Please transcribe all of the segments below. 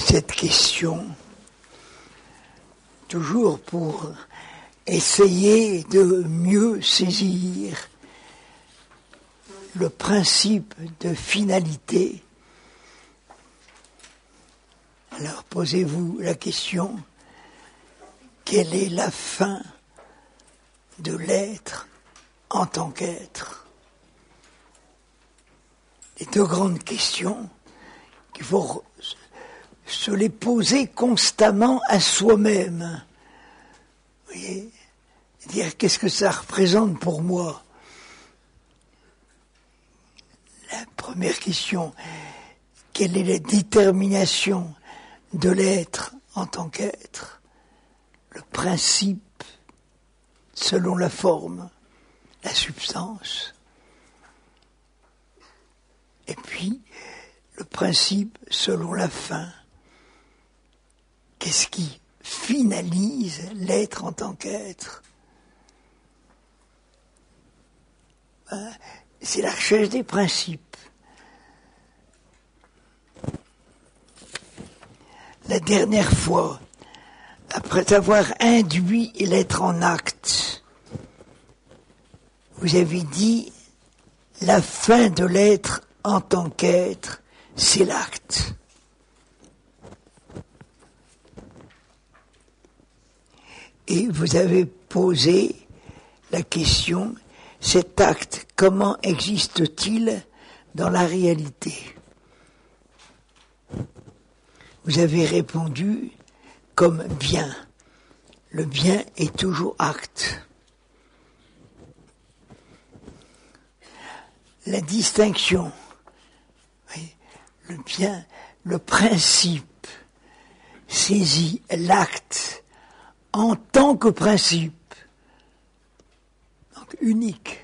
cette question, toujours pour essayer de mieux saisir le principe de finalité. Alors posez-vous la question, quelle est la fin de l'être en tant qu'être? Les deux grandes questions qu'il faut se les poser constamment à soi-même. Vous voyez, dire qu'est-ce que ça représente pour moi? La première question, quelle est la détermination de l'être en tant qu'être? Le principe selon la forme, la substance. Et puis, le principe selon la fin. Qu'est-ce qui finalise l'être en tant qu'être? C'est la recherche des principes. La dernière fois, après avoir induit l'être en acte, vous avez dit la fin de l'être en tant qu'être, c'est l'acte. Et vous avez posé la question, cet acte, comment existe-t-il dans la réalité? Vous avez répondu comme bien. Le bien est toujours acte. La distinction, le bien, le principe saisit l'acte en tant que principe, donc unique.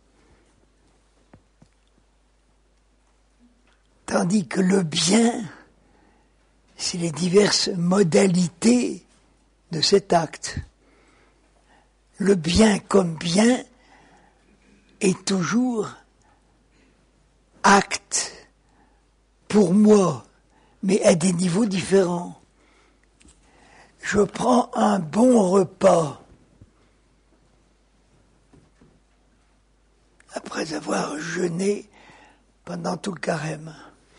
Tandis que le bien, c'est les diverses modalités de cet acte. Le bien comme bien est toujours acte pour moi, mais à des niveaux différents. Je prends un bon repas après avoir jeûné pendant tout le carême.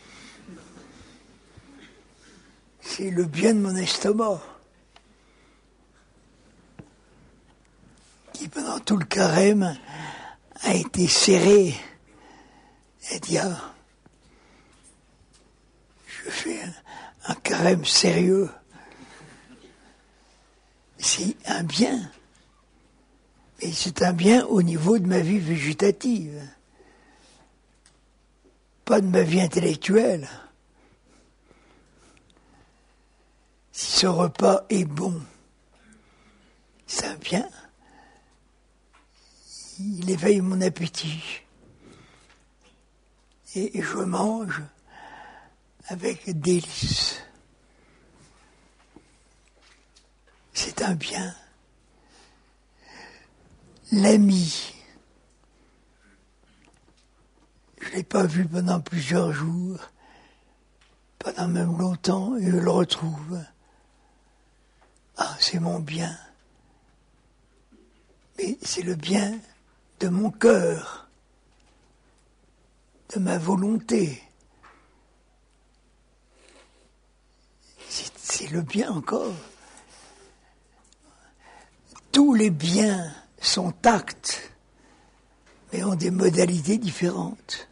C'est le bien de mon estomac qui, pendant tout le carême, a été serré et dit je fais un carême sérieux. C'est un bien. Et c'est un bien au niveau de ma vie végétative. Pas de ma vie intellectuelle. Si ce repas est bon, c'est un bien. Il éveille mon appétit. Et je mange avec délice. C'est un bien. L'ami, je ne l'ai pas vu pendant plusieurs jours, pendant même longtemps, et je le retrouve. Ah, c'est mon bien. Mais c'est le bien de mon cœur, de ma volonté. C'est le bien encore. Tous les biens sont actes, mais ont des modalités différentes.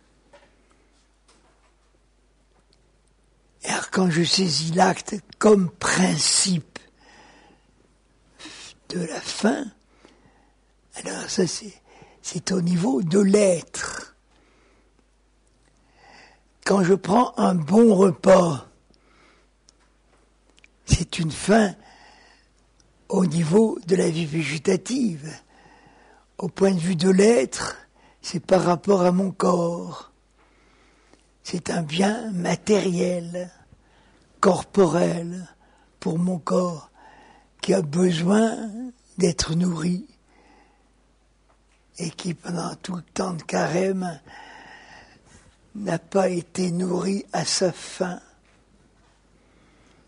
Et alors quand je saisis l'acte comme principe de la fin, alors ça c'est au niveau de l'être. Quand je prends un bon repas, c'est une fin au niveau de la vie végétative. Au point de vue de l'être, c'est par rapport à mon corps. C'est un bien matériel, corporel, pour mon corps, qui a besoin d'être nourri et qui, pendant tout le temps de carême, n'a pas été nourri à sa faim.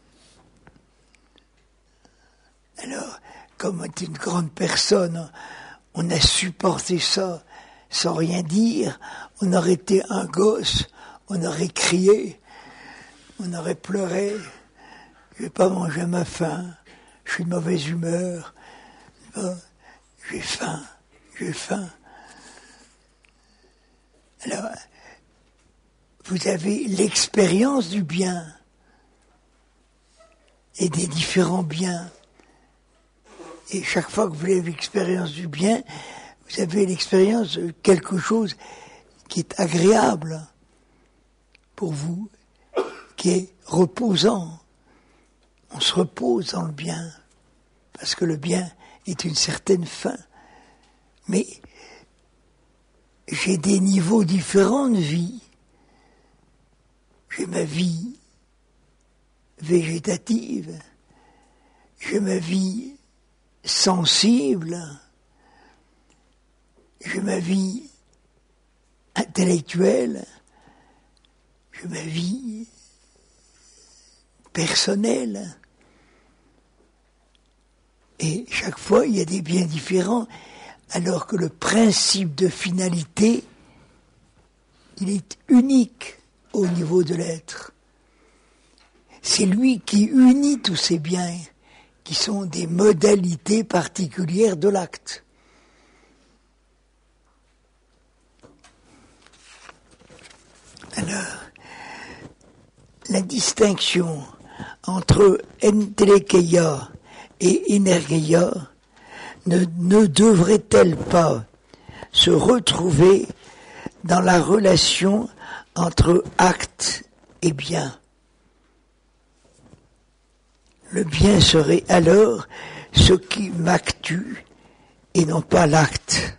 Alors, comme on est une grande personne, on a supporté ça sans rien dire. On aurait été un gosse, on aurait crié, on aurait pleuré. Je vais pas manger à ma faim, je suis de mauvaise humeur. J'ai faim. Alors, vous avez l'expérience du bien et des différents biens. Et chaque fois que vous avez l'expérience du bien, vous avez l'expérience de quelque chose qui est agréable pour vous, qui est reposant. On se repose dans le bien, parce que le bien est une certaine fin. Mais j'ai des niveaux différents de vie. J'ai ma vie végétative, j'ai ma vie sensible, j'ai ma vie intellectuelle, j'ai ma vie personnelle. Et chaque fois, il y a des biens différents, alors que le principe de finalité, il est unique au niveau de l'être. C'est lui qui unit tous ces biens, qui sont des modalités particulières de l'acte. Alors, la distinction entre entelecheia et energeia ne devrait-elle pas se retrouver dans la relation entre acte et bien? Le bien serait alors ce qui m'actue et non pas l'acte.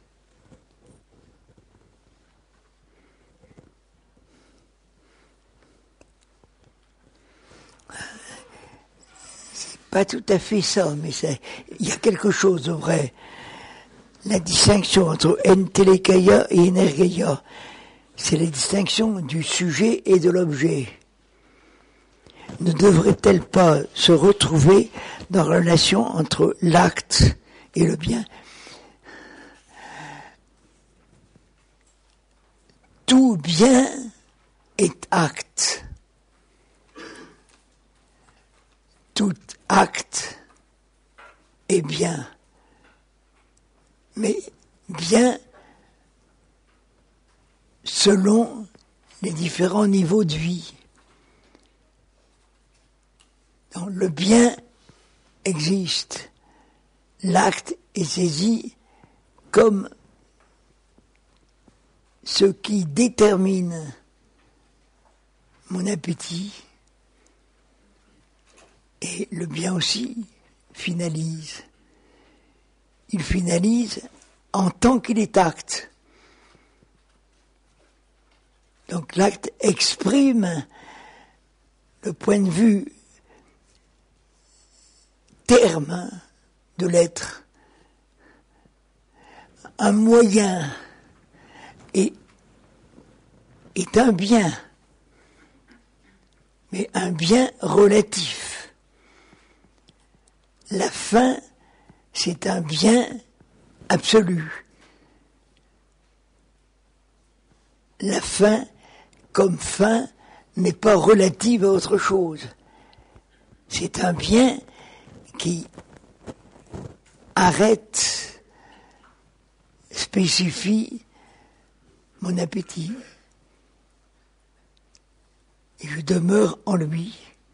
C'est pas tout à fait ça, mais il y a quelque chose de vrai. La distinction entre entelecheia et energeia, c'est la distinction du sujet et de l'objet. Ne devrait-elle pas se retrouver dans la relation entre l'acte et le bien? Tout bien est acte. Tout acte est bien. Mais bien selon les différents niveaux de vie. Donc, le bien existe. L'acte est saisi comme ce qui détermine mon appétit. Et le bien aussi finalise. Il finalise en tant qu'il est acte. Donc l'acte exprime le point de vue terme de l'être. Un moyen est un bien, mais un bien relatif. La fin, c'est un bien absolu. La fin, comme fin, n'est pas relative à autre chose. C'est un bien qui arrête, spécifie mon appétit. Et je demeure en lui.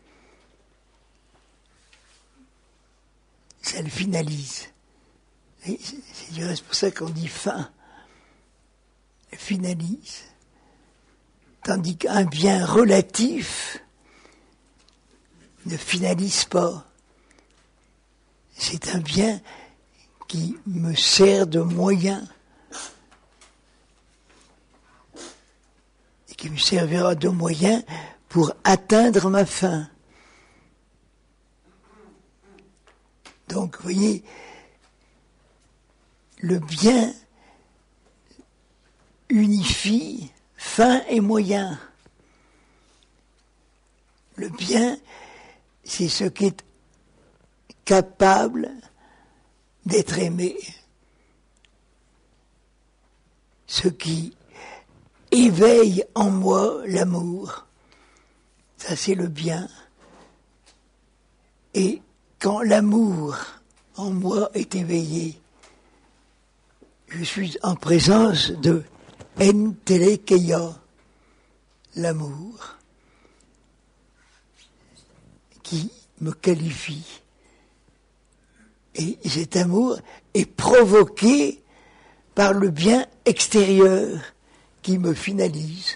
Ça le finalise. Et c'est pour ça qu'on dit fin. Finalise. Tandis qu'un bien relatif ne finalise pas. C'est un bien qui me sert de moyen et qui me servira de moyen pour atteindre ma fin. Donc, vous voyez, le bien unifie fin et moyen. Le bien, c'est ce qui est capable d'être aimé. Ce qui éveille en moi l'amour, ça c'est le bien. Et quand l'amour en moi est éveillé, je suis en présence de Entelekeia, l'amour, qui me qualifie. Et cet amour est provoqué par le bien extérieur qui me finalise.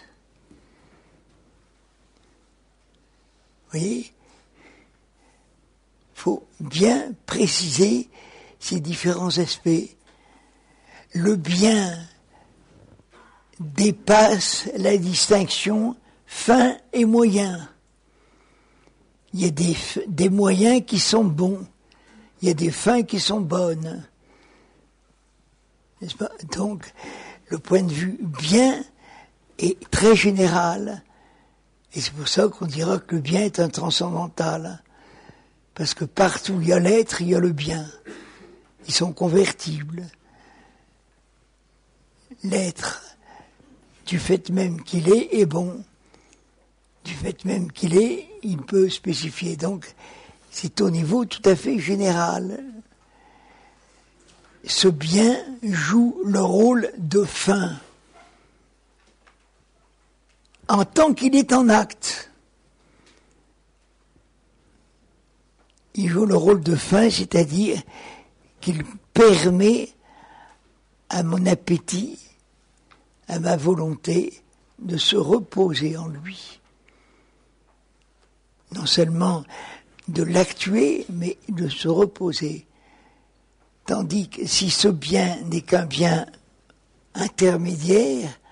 Vous voyez ? Il faut bien préciser ces différents aspects. Le bien dépasse la distinction fin et moyen. Il y a des moyens qui sont bons, il y a des fins qui sont bonnes. N'est-ce pas ? Donc, le point de vue bien est très général. Et c'est pour ça qu'on dira que le bien est un transcendantal. Parce que partout où il y a l'être, il y a le bien. Ils sont convertibles. L'être, du fait même qu'il est bon. Du fait même qu'il est, il peut spécifier. Donc, c'est au niveau tout à fait général. Ce bien joue le rôle de fin. En tant qu'il est en acte. Il joue le rôle de fin, c'est-à-dire qu'il permet à mon appétit, à ma volonté, de se reposer en lui. Non seulement de l'actuer, mais de se reposer. Tandis que si ce bien n'est qu'un bien intermédiaire,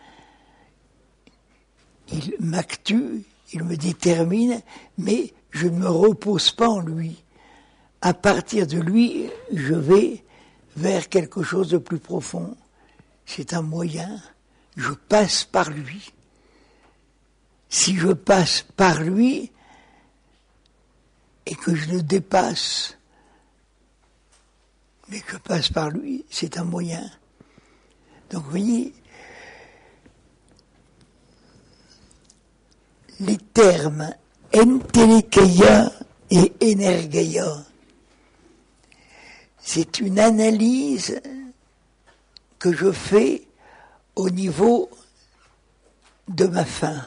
il m'actue, il me détermine, mais je ne me repose pas en lui. À partir de lui, je vais vers quelque chose de plus profond. C'est un moyen, je passe par lui. Si je passe par lui et que je le dépasse, mais que je passe par lui, c'est un moyen. Donc vous voyez, les termes entelekeia et energeia, c'est une analyse que je fais au niveau de ma fin.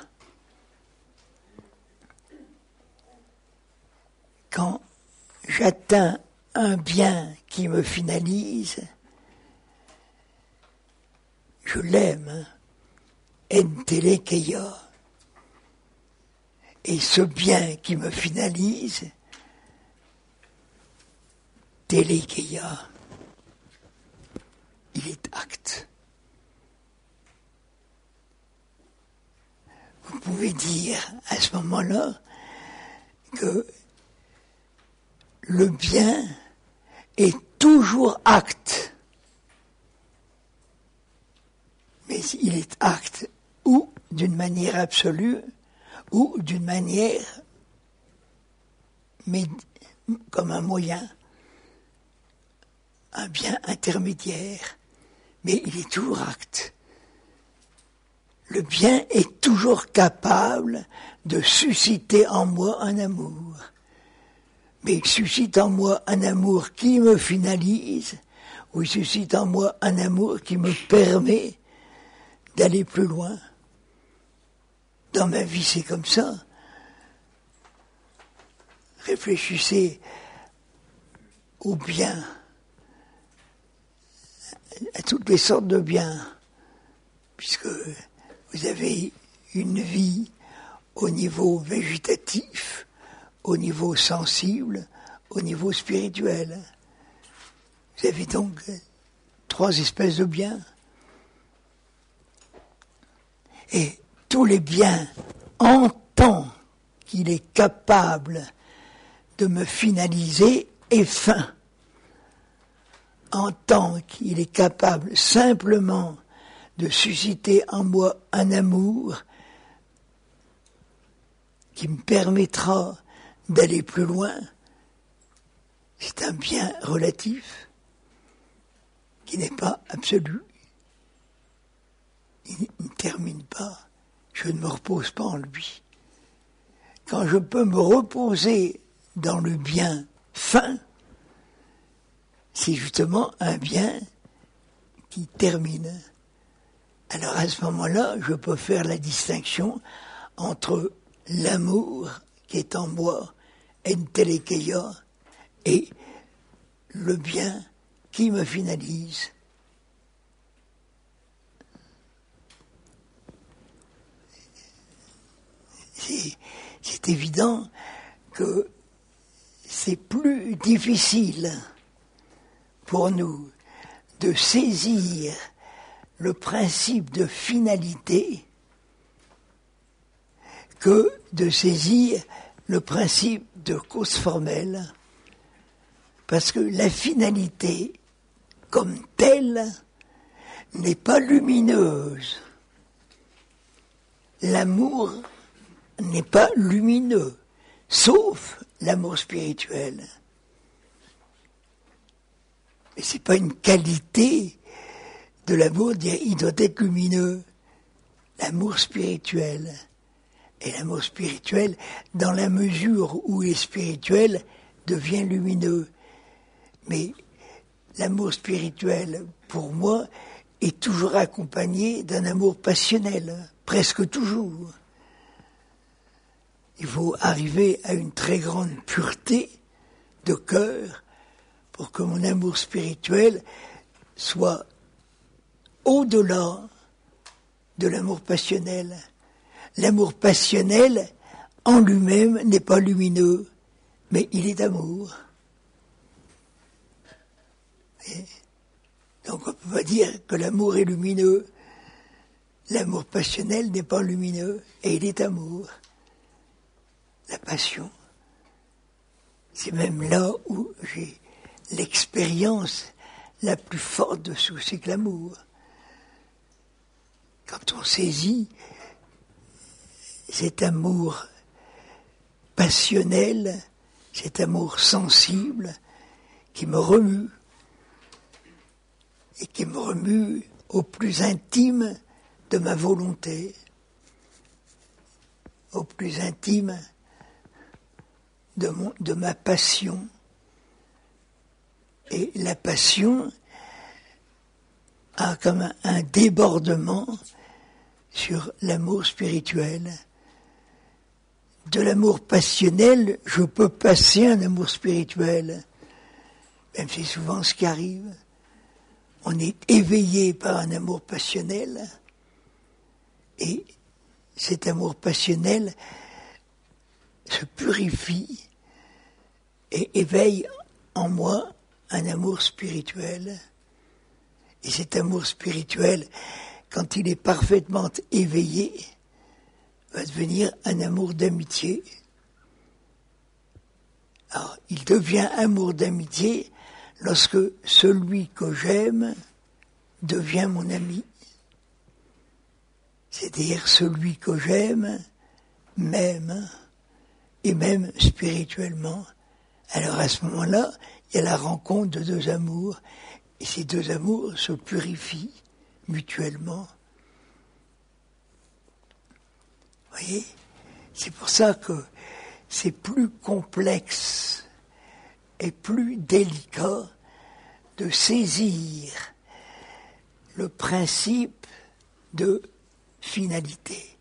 Quand j'atteins un bien qui me finalise, je l'aime, entelekeia. Et ce bien qui me finalise, telekeia, il est acte. Vous pouvez dire à ce moment-là que le bien est toujours acte. Mais il est acte ou d'une manière absolue, ou d'une manière, mais comme un moyen, un bien intermédiaire, mais il est toujours acte. Le bien est toujours capable de susciter en moi un amour, mais il suscite en moi un amour qui me finalise, ou il suscite en moi un amour qui me permet d'aller plus loin. Dans ma vie, c'est comme ça. Réfléchissez au bien, à toutes les sortes de biens, puisque vous avez une vie au niveau végétatif, au niveau sensible, au niveau spirituel. Vous avez donc 3 espèces de biens. Et tous les biens, en tant qu'il est capable de me finaliser, est fin. En tant qu'il est capable simplement de susciter en moi un amour qui me permettra d'aller plus loin, c'est un bien relatif qui n'est pas absolu. Il ne termine pas. Je ne me repose pas en lui. Quand je peux me reposer dans le bien fin, c'est justement un bien qui termine. Alors à ce moment-là, je peux faire la distinction entre l'amour qui est en moi, entelekeia, et le bien qui me finalise. C'est évident que c'est plus difficile pour nous de saisir le principe de finalité que de saisir le principe de cause formelle, parce que la finalité comme telle n'est pas lumineuse. L'amour n'est pas lumineux, sauf l'amour spirituel. Mais c'est pas une qualité de l'amour, il doit être lumineux. L'amour spirituel. Et l'amour spirituel, dans la mesure où il est spirituel, devient lumineux. Mais l'amour spirituel, pour moi, est toujours accompagné d'un amour passionnel, presque toujours. Il faut arriver à une très grande pureté de cœur pour que mon amour spirituel soit au-delà de l'amour passionnel. L'amour passionnel, en lui-même, n'est pas lumineux, mais il est amour. Et donc on ne peut pas dire que l'amour est lumineux. L'amour passionnel n'est pas lumineux, et il est amour. La passion, c'est même là où j'ai l'expérience la plus forte dessous, c'est que l'amour. Quand on saisit cet amour passionnel, cet amour sensible qui me remue, et qui me remue au plus intime de ma volonté, au plus intime de ma passion. Et la passion a comme un débordement sur l'amour spirituel. De l'amour passionnel, je peux passer à un amour spirituel. Même c'est souvent ce qui arrive. On est éveillé par un amour passionnel, et cet amour passionnel se purifie et éveille en moi un amour spirituel. Et cet amour spirituel, quand il est parfaitement éveillé, va devenir un amour d'amitié. Alors, il devient amour d'amitié lorsque celui que j'aime devient mon ami. C'est-à-dire celui que j'aime m'aime, et même spirituellement. Alors à ce moment-là, il y a la rencontre de deux amours, et ces deux amours se purifient mutuellement. Vous voyez ? C'est pour ça que c'est plus complexe et plus délicat de saisir le principe de finalité.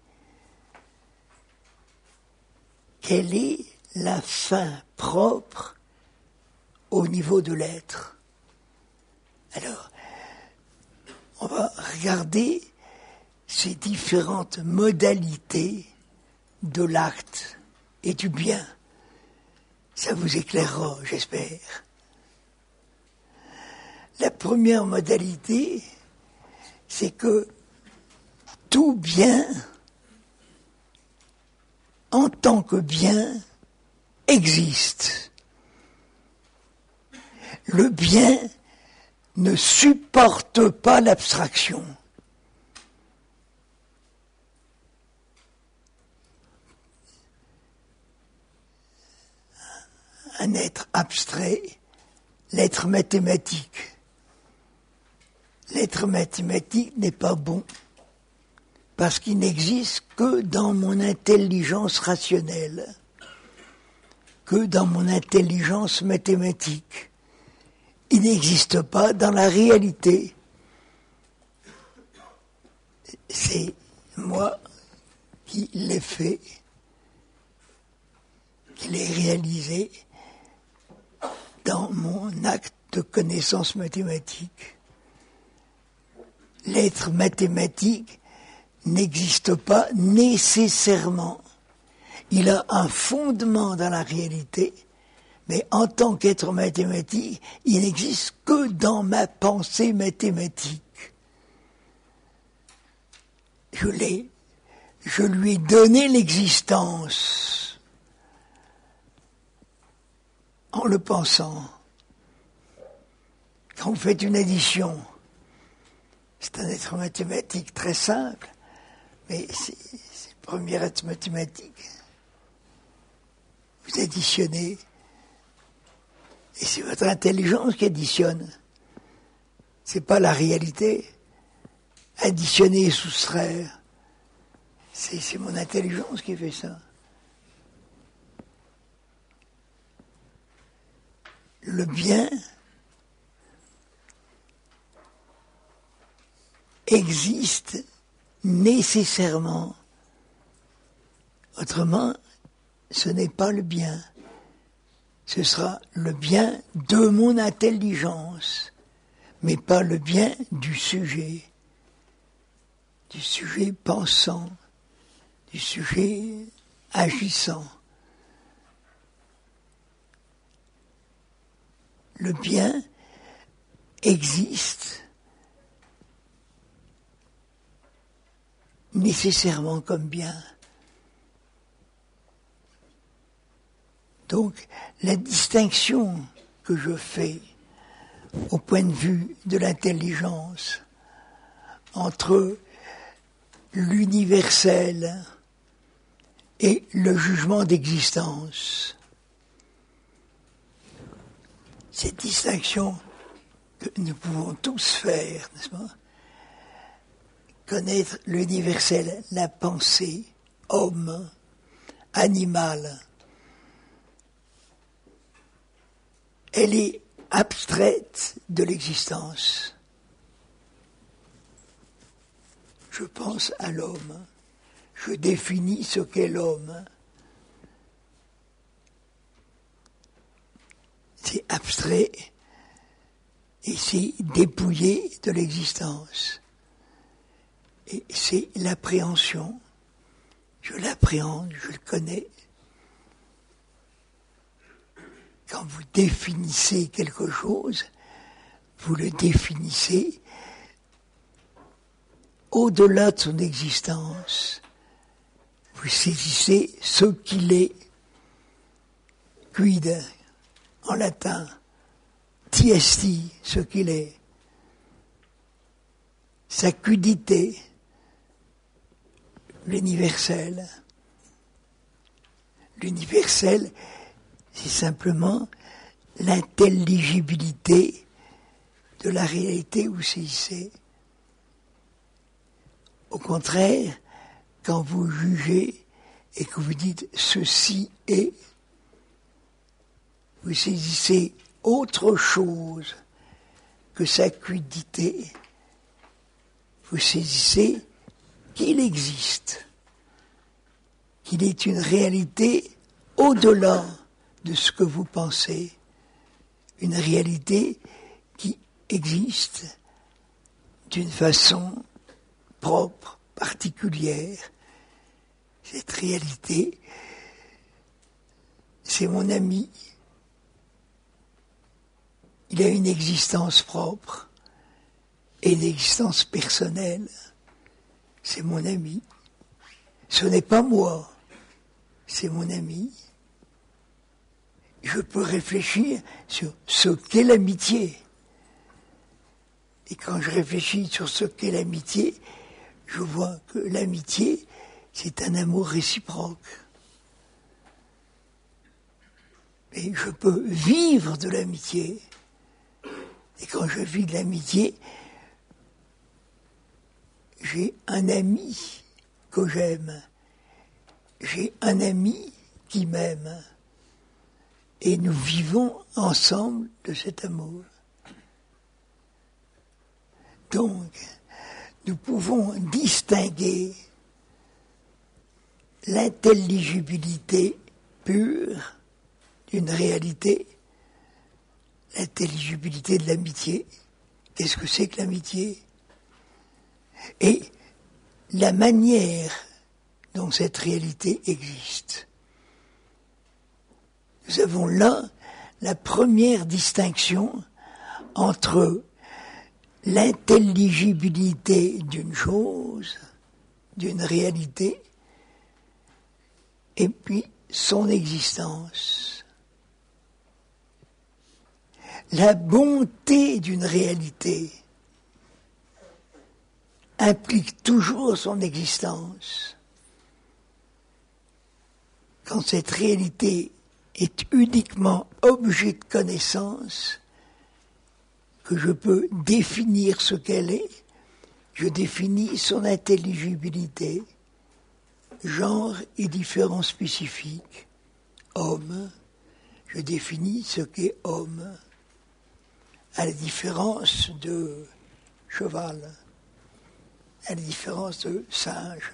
Quelle est la fin propre au niveau de l'être? Alors, on va regarder ces différentes modalités de l'acte et du bien. Ça vous éclairera, j'espère. La première modalité, c'est que tout bien, en tant que bien, existe. Le bien ne supporte pas l'abstraction. Un être abstrait l'être mathématique. L'être mathématique n'est pas bon parce qu'il n'existe que dans mon intelligence rationnelle, que dans mon intelligence mathématique. Il n'existe pas dans la réalité. C'est moi qui l'ai fait, qui l'ai réalisé dans mon acte de connaissance mathématique. L'être mathématique n'existe pas nécessairement. Il a un fondement dans la réalité, mais en tant qu'être mathématique, il n'existe que dans ma pensée mathématique. Je lui ai donné l'existence en le pensant. Quand vous faites une addition, c'est un être mathématique très simple, mais c'est le premier être mathématique. Vous additionnez, et c'est votre intelligence qui additionne. C'est pas la réalité. Additionner et soustraire, c'est mon intelligence qui fait ça. Le bien existe nécessairement. Autrement, ce n'est pas le bien. Ce sera le bien de mon intelligence, mais pas le bien du sujet pensant, du sujet agissant. Le bien existe nécessairement comme bien. Donc, la distinction que je fais au point de vue de l'intelligence entre l'universel et le jugement d'existence, cette distinction que nous pouvons tous faire, n'est-ce pas? Connaître l'universel, la pensée, homme, animal, elle est abstraite de l'existence. Je pense à l'homme, je définis ce qu'est l'homme. C'est abstrait et c'est dépouillé de l'existence. Et c'est l'appréhension. Je l'appréhende, je le connais. Quand vous définissez quelque chose, vous le définissez au-delà de son existence. Vous saisissez ce qu'il est. Quid, en latin, tiesti, ce qu'il est. Sa quidité, l'universel. L'universel, c'est simplement l'intelligibilité de la réalité où vous saisissez. Au contraire, quand vous jugez et que vous dites « ceci est », vous saisissez autre chose que sa quidité. Vous saisissez qu'il existe, qu'il est une réalité au-delà de ce que vous pensez, une réalité qui existe d'une façon propre, particulière. Cette réalité, c'est mon ami. Il a une existence propre et une existence personnelle. C'est mon ami. Ce n'est pas moi, c'est mon ami. Je peux réfléchir sur ce qu'est l'amitié. Et quand je réfléchis sur ce qu'est l'amitié, je vois que l'amitié, c'est un amour réciproque. Et je peux vivre de l'amitié. Et quand je vis de l'amitié, j'ai un ami que j'aime, j'ai un ami qui m'aime, et nous vivons ensemble de cet amour. Donc, nous pouvons distinguer l'intelligibilité pure d'une réalité, l'intelligibilité de l'amitié. Qu'est-ce que c'est que l'amitié? Et la manière dont cette réalité existe. Nous avons là la première distinction entre l'intelligibilité d'une chose, d'une réalité, et puis son existence. La bonté d'une réalité implique toujours son existence. Quand cette réalité est uniquement objet de connaissance, que je peux définir ce qu'elle est, je définis son intelligibilité, genre et différents spécifiques. Homme, je définis ce qu'est homme, à la différence de cheval, à la différence de singe.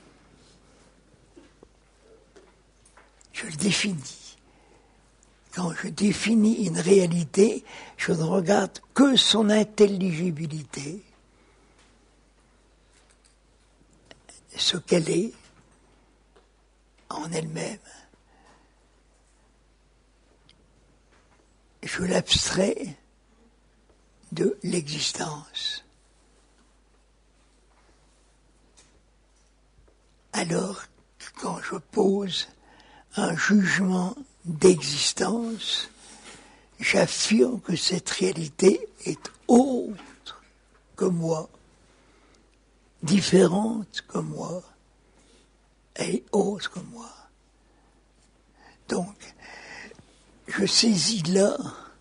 Je le définis. Quand je définis une réalité, je ne regarde que son intelligibilité, ce qu'elle est en elle-même. Je l'abstrais de l'existence. Alors, quand je pose un jugement d'existence, j'affirme que cette réalité est autre que moi, différente que moi, et autre que moi. Donc, je saisis là,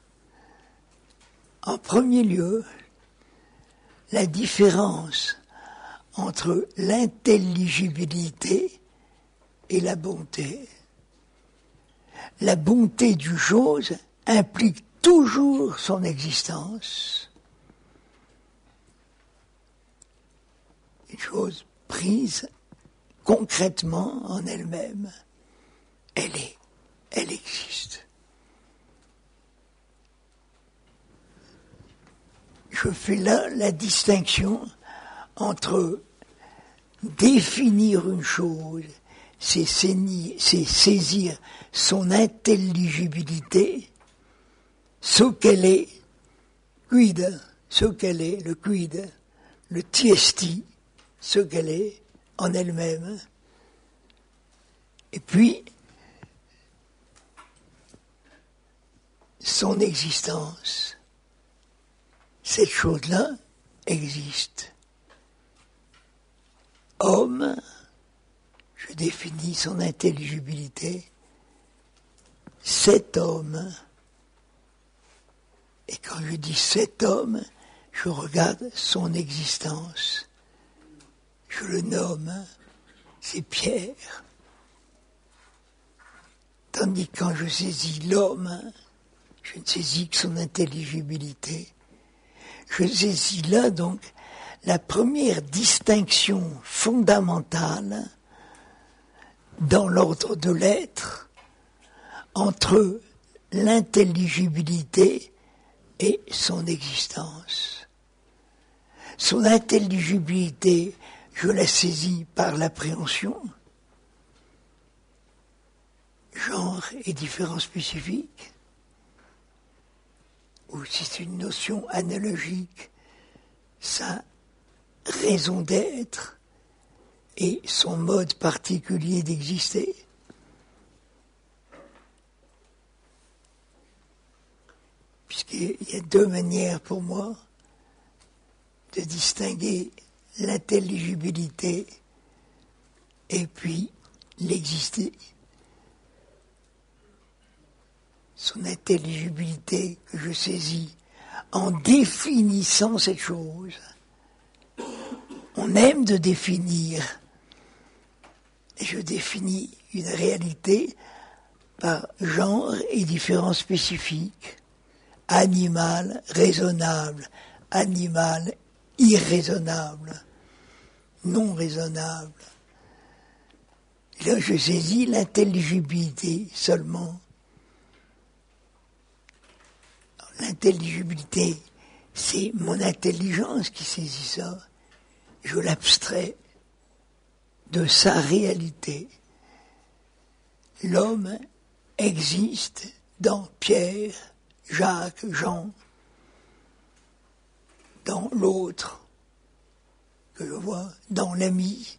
en premier lieu, la différence entre l'intelligibilité et la bonté. La bonté d'une chose implique toujours son existence. Une chose prise concrètement en elle-même, elle existe. Je fais là la distinction entre définir une chose, c'est saisir son intelligibilité, ce qu'elle est, quid, ce qu'elle est, le quid, le tiesti, ce qu'elle est en elle-même, et puis son existence. Cette chose-là existe. Homme, je définis son intelligibilité, cet homme, et quand je dis cet homme, je regarde son existence, je le nomme, c'est Pierre. Tandis que quand je saisis l'homme, je ne saisis que son intelligibilité. Je saisis là donc la première distinction fondamentale dans l'ordre de l'être entre l'intelligibilité et son existence. Son intelligibilité, je la saisis par l'appréhension, genre et différents spécifiques, ou si c'est une notion analogique, sa raison d'être et son mode particulier d'exister. Puisqu'il y a deux manières pour moi de distinguer l'intelligibilité et puis l'exister. Son intelligibilité que je saisis en définissant cette chose. On aime de définir. Et je définis une réalité par genre et différences spécifiques. Animal, raisonnable, animal, irraisonnable, non raisonnable. Et là, je saisis l'intelligibilité seulement. L'intelligibilité, c'est mon intelligence qui saisit ça. Je l'abstrais de sa réalité. L'homme existe dans Pierre, Jacques, Jean, dans l'autre que je vois, dans l'ami.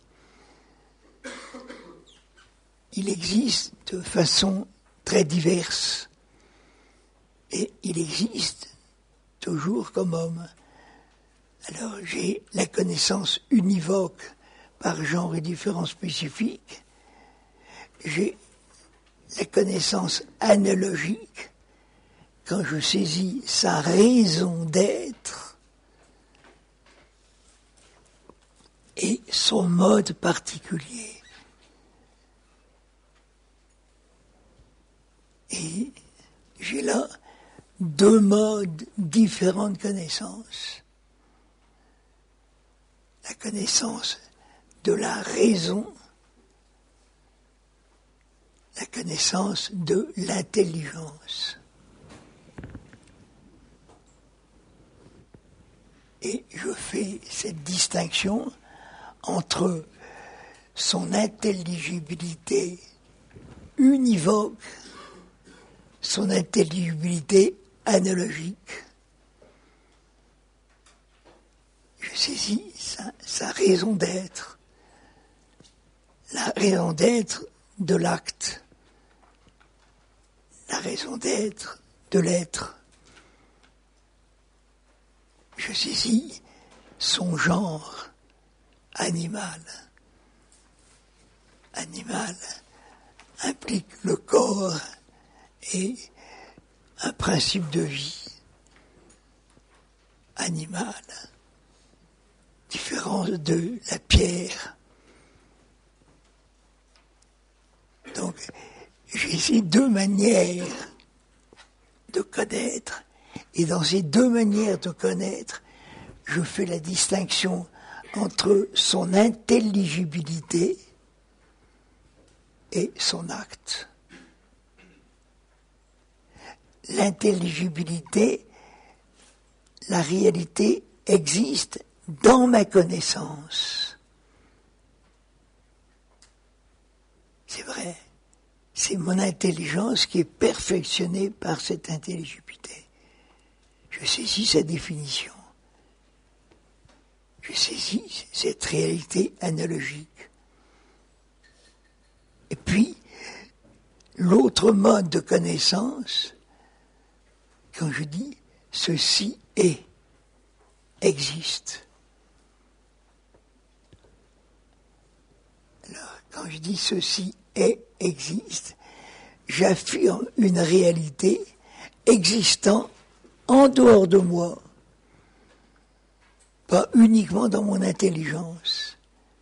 Il existe de façon très diverse et il existe toujours comme homme. Alors j'ai la connaissance univoque par genre et différences spécifiques, j'ai la connaissance analogique quand je saisis sa raison d'être et son mode particulier. Et j'ai là deux modes différents de connaissance. La connaissance de la raison, la connaissance de l'intelligence. Et je fais cette distinction entre son intelligibilité univoque, son intelligibilité analogique. Je saisis sa raison d'être, la raison d'être de l'acte, la raison d'être de l'être. Je saisis son genre animal. Animal implique le corps et un principe de vie. Animal, différent de la pierre. Donc, j'ai ces deux manières de connaître, et dans ces deux manières de connaître, je fais la distinction entre son intelligibilité et son acte. L'intelligibilité, la réalité existe dans ma connaissance. C'est vrai. C'est mon intelligence qui est perfectionnée par cette intelligibilité. Je saisis sa définition. Je saisis cette réalité analogique. Et puis, l'autre mode de connaissance, quand je dis « ceci est », existe. Alors, quand je dis « ceci est », existe, j'affirme une réalité existant en dehors de moi, pas uniquement dans mon intelligence.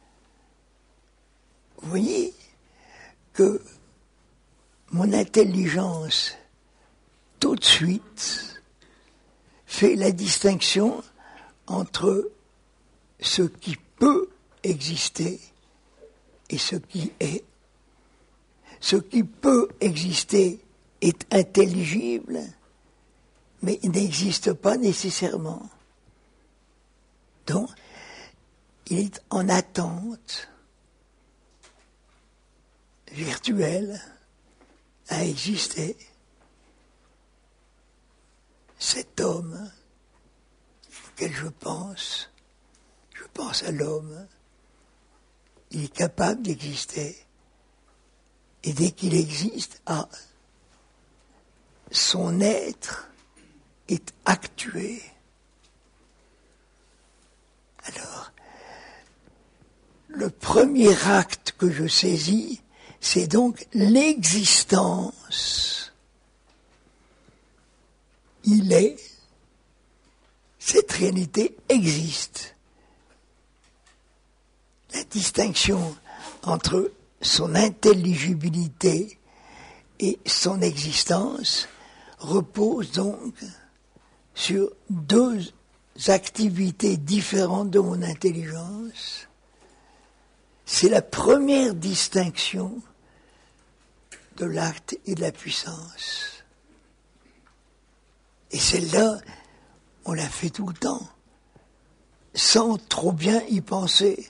Vous voyez que mon intelligence, tout de suite, fait la distinction entre ce qui peut exister et ce qui est. Ce qui peut exister est intelligible, mais n'existe pas nécessairement. Donc, il est en attente virtuelle à exister. Cet homme auquel je pense à l'homme, il est capable d'exister. Et dès qu'il existe, son être est actué. Alors, le premier acte que je saisis, c'est donc l'existence. Il est, cette réalité existe. La distinction entre son intelligibilité et son existence repose donc sur deux activités différentes de mon intelligence. C'est la première distinction de l'acte et de la puissance. Et celle-là, on la fait tout le temps, sans trop bien y penser.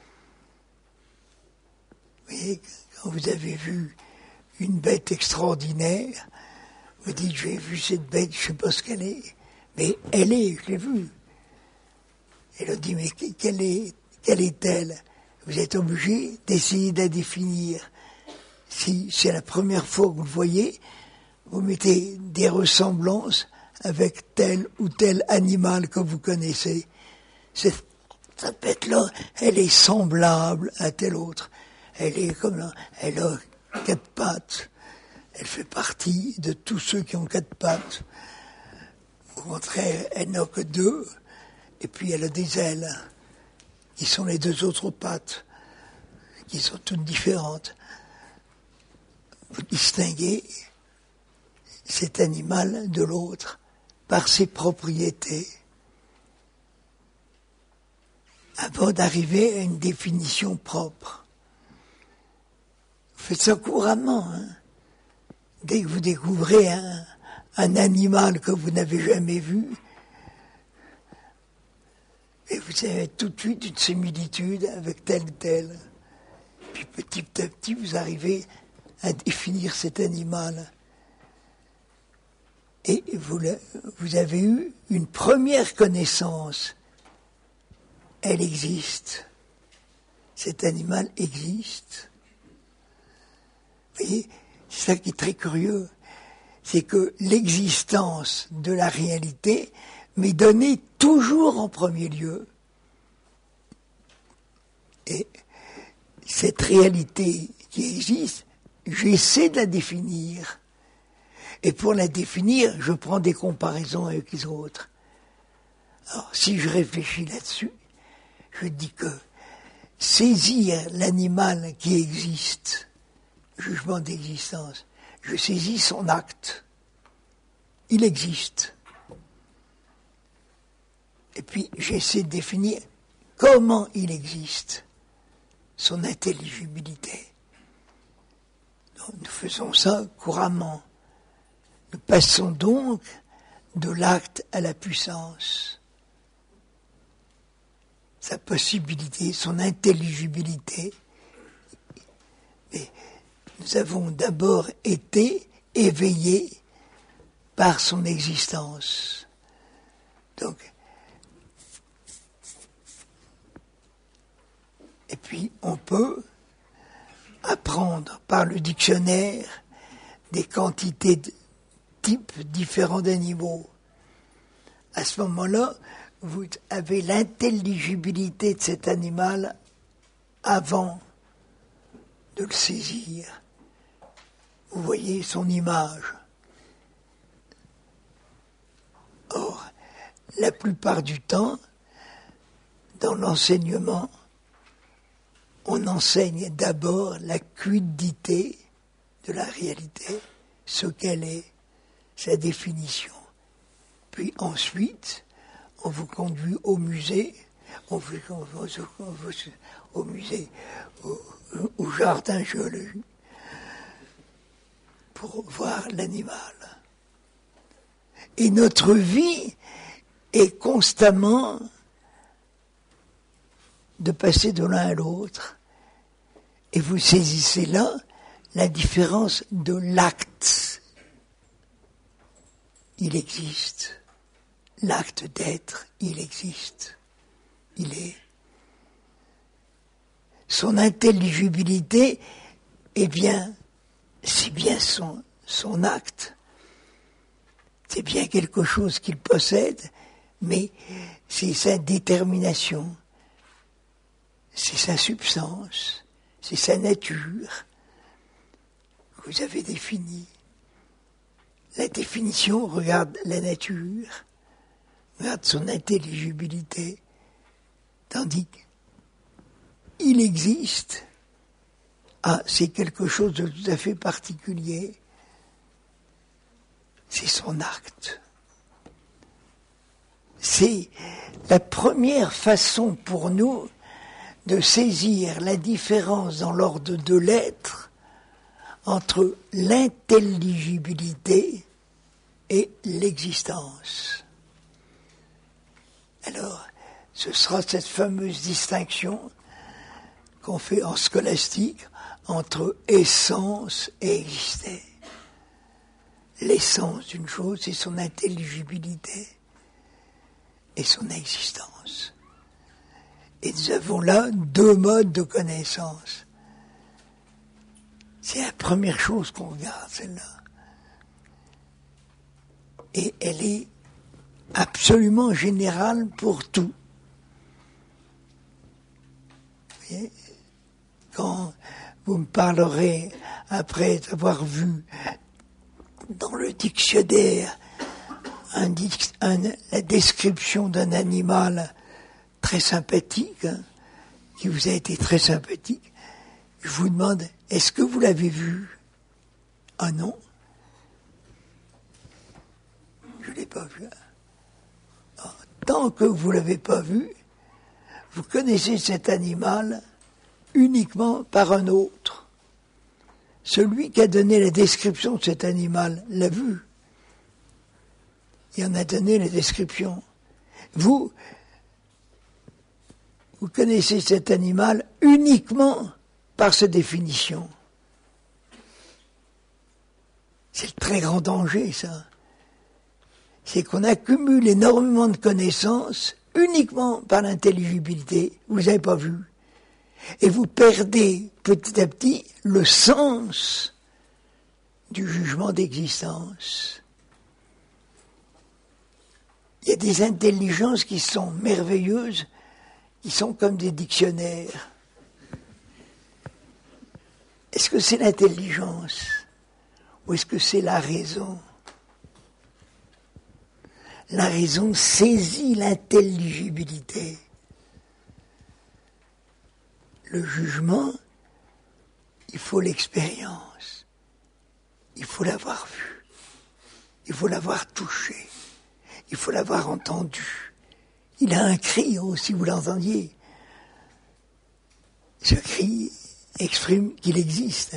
Vous voyez, quand vous avez vu une bête extraordinaire, vous dites, j'ai vu cette bête, je ne sais pas ce qu'elle est, mais elle est, je l'ai vue. Elle a dit, mais quelle est-elle? Vous êtes obligé d'essayer de la définir. Si c'est la première fois que vous le voyez, vous mettez des ressemblances avec tel ou tel animal que vous connaissez. Cette bête-là, elle est semblable à telle autre. Elle est comme là, elle a 4 pattes. Elle fait partie de tous ceux qui ont 4 pattes. Au contraire, elle n'a que 2. Et puis elle a des ailes, qui sont les 2 autres pattes, qui sont toutes différentes. Vous distinguez cet animal de l'autre par ses propriétés, avant d'arriver à une définition propre. Vous faites ça couramment, hein. Dès que vous découvrez un animal que vous n'avez jamais vu, et vous avez tout de suite une similitude avec tel ou tel. Puis petit à petit, vous arrivez à définir cet animal. Et vous avez eu une première connaissance. Elle existe. Cet animal existe. Vous voyez, c'est ça qui est très curieux. C'est que l'existence de la réalité m'est donnée toujours en premier lieu. Et cette réalité qui existe, j'essaie de la définir. Et pour la définir, je prends des comparaisons avec les autres. Alors, si je réfléchis là-dessus, je dis que saisir l'animal qui existe, jugement d'existence, je saisis son acte. Il existe. Et puis, j'essaie de définir comment il existe, son intelligibilité. Donc, nous faisons ça couramment. Nous passons donc de l'acte à la puissance. Sa possibilité, son intelligibilité. Mais nous avons d'abord été éveillés par son existence. Donc, et puis on peut apprendre par le dictionnaire des quantités de types différents d'animaux. À ce moment-là, vous avez l'intelligibilité de cet animal avant de le saisir. Vous voyez son image. Or, la plupart du temps, dans l'enseignement, on enseigne d'abord la quiddité de la réalité, ce qu'elle est, sa définition. Puis ensuite, on vous conduit au musée, au musée, au jardin géologique, pour voir l'animal. Et notre vie est constamment de passer de l'un à l'autre. Et vous saisissez là la différence de l'acte. Il existe. L'acte d'être, il existe. Il est. Son intelligibilité, eh bien, c'est bien son acte. C'est bien quelque chose qu'il possède, mais c'est sa détermination, c'est sa substance, c'est sa nature que vous avez définie. La définition regarde la nature. vers son intelligibilité, tandis qu'il existe, c'est quelque chose de tout à fait particulier, c'est son acte. C'est la première façon pour nous de saisir la différence dans l'ordre de l'être entre l'intelligibilité et l'existence. Alors, ce sera cette fameuse distinction qu'on fait en scolastique entre essence et exister. L'essence d'une chose, c'est son intelligibilité et son existence. Et nous avons là deux modes de connaissance. C'est la première chose qu'on regarde, celle-là. Et elle est absolument générale pour tout. Vous voyez, quand vous me parlerez, après avoir vu dans le dictionnaire la description d'un animal très sympathique, qui vous a été très sympathique, je vous demande, est-ce que vous l'avez vu? Ah non, je ne l'ai pas vu. Alors, tant que vous ne l'avez pas vu, vous connaissez cet animal uniquement par un autre. Celui qui a donné la description de cet animal l'a vu. Il en a donné la description. Vous connaissez cet animal uniquement par sa définition. C'est le très grand danger, ça. C'est qu'on accumule énormément de connaissances uniquement par l'intelligibilité. Vous n'avez pas vu. Et vous perdez petit à petit le sens du jugement d'existence. Il y a des intelligences qui sont merveilleuses, qui sont comme des dictionnaires. Est-ce que c'est l'intelligence ou est-ce que c'est la raison? La raison saisit l'intelligibilité. Le jugement, il faut l'expérience. Il faut l'avoir vu. Il faut l'avoir touché. Il faut l'avoir entendu. Il a un cri aussi, vous l'entendiez. Ce cri exprime qu'il existe.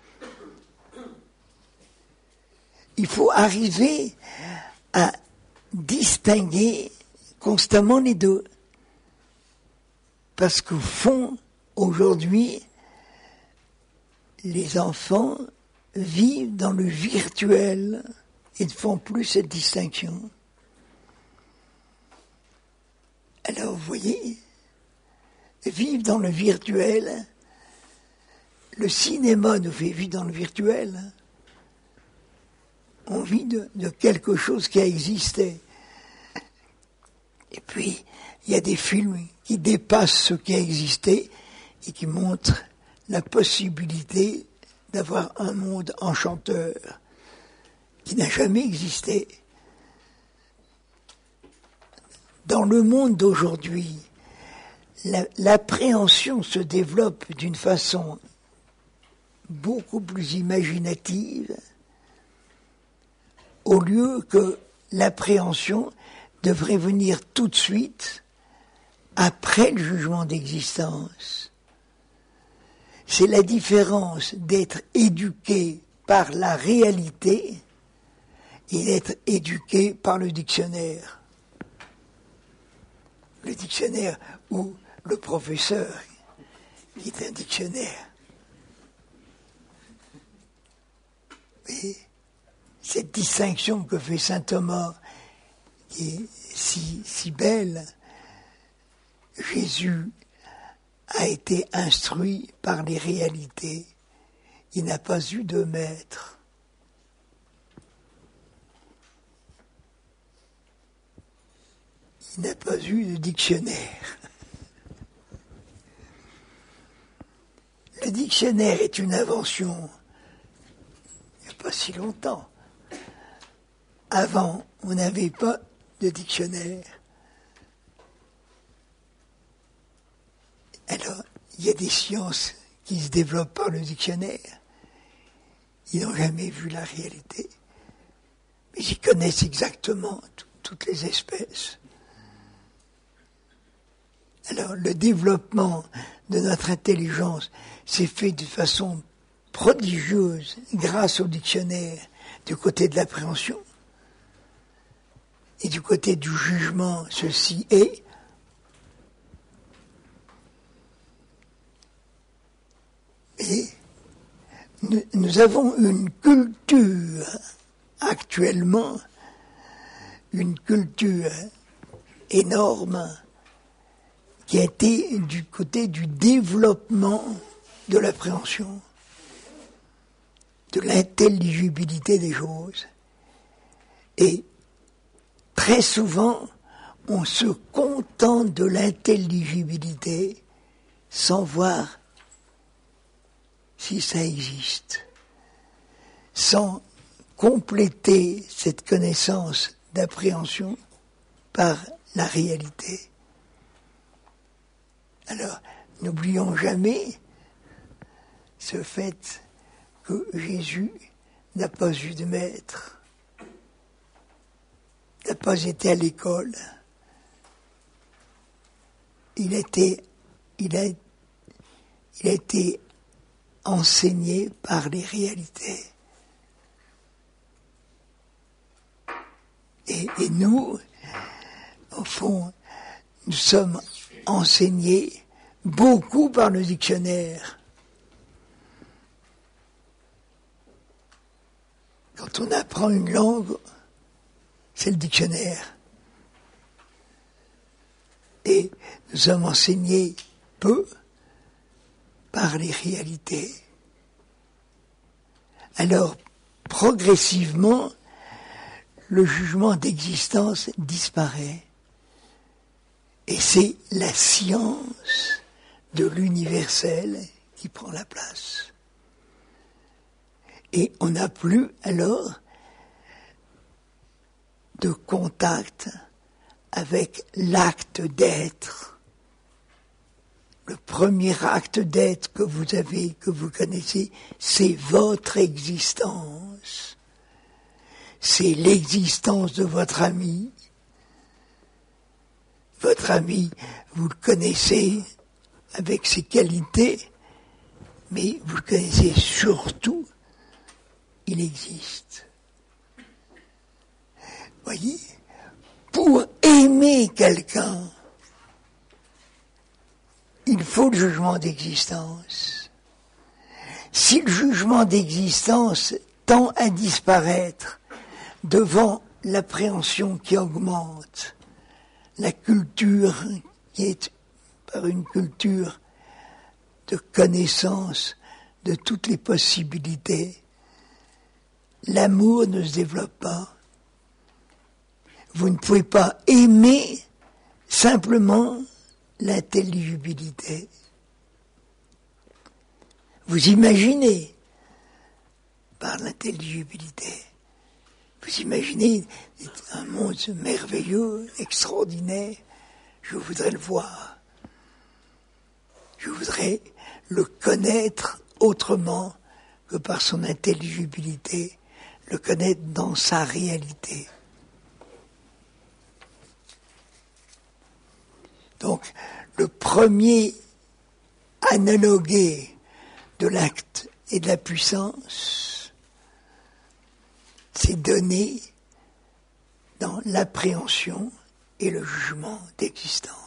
Il faut arriver à distinguer constamment les deux. Parce qu'au fond, aujourd'hui, les enfants vivent dans le virtuel et ne font plus cette distinction. Alors, vous voyez, vivre dans le virtuel, le cinéma nous fait vivre dans le virtuel. On vit de quelque chose qui a existé. Et puis, il y a des films qui dépassent ce qui a existé et qui montrent la possibilité d'avoir un monde enchanteur qui n'a jamais existé. Dans le monde d'aujourd'hui, l'appréhension se développe d'une façon beaucoup plus imaginative, au lieu que l'appréhension devrait venir tout de suite après le jugement d'existence. C'est la différence d'être éduqué par la réalité et d'être éduqué par le dictionnaire. Le dictionnaire ou le professeur, qui est un dictionnaire. Et cette distinction que fait saint Thomas, qui est si belle, Jésus a été instruit par les réalités. Il n'a pas eu de maître. Il n'a pas eu de dictionnaire. Le dictionnaire est une invention il n'y a pas si longtemps. Avant, on n'avait pas de dictionnaire. Alors, il y a des sciences qui se développent par le dictionnaire. Ils n'ont jamais vu la réalité. Mais ils connaissent exactement toutes les espèces. Alors, le développement de notre intelligence s'est fait de façon prodigieuse grâce au dictionnaire du côté de l'appréhension. Et du côté du jugement, ceci est. Et nous avons une culture actuellement, une culture énorme qui a été du côté du développement de l'appréhension, de l'intelligibilité des choses. Et très souvent, on se contente de l'intelligibilité sans voir si ça existe, sans compléter cette connaissance d'appréhension par la réalité. Alors, n'oublions jamais ce fait que Jésus n'a pas eu de maître, n'a pas été à l'école. Il a été enseigné par les réalités. Et nous, au fond, nous sommes enseignés beaucoup par le dictionnaire. Quand on apprend une langue, c'est le dictionnaire. Et nous sommes enseignés peu par les réalités. Alors, progressivement, le jugement d'existence disparaît. Et c'est la science de l'universel qui prend la place. Et on n'a plus alors de contact avec l'acte d'être. Le premier acte d'être que vous avez, que vous connaissez, c'est votre existence. C'est l'existence de votre ami. Votre ami, vous le connaissez avec ses qualités, mais vous le connaissez surtout, il existe. Voyez, pour aimer quelqu'un, il faut le jugement d'existence. Si le jugement d'existence tend à disparaître devant l'appréhension qui augmente, la culture qui est par une culture de connaissance de toutes les possibilités, l'amour ne se développe pas. Vous ne pouvez pas aimer simplement l'intelligibilité. Vous imaginez par l'intelligibilité. Vous imaginez un monde merveilleux, extraordinaire. Je voudrais le voir. Je voudrais le connaître autrement que par son intelligibilité, le connaître dans sa réalité. Donc, le premier analogué de l'acte et de la puissance, c'est donné dans l'appréhension et le jugement d'existence.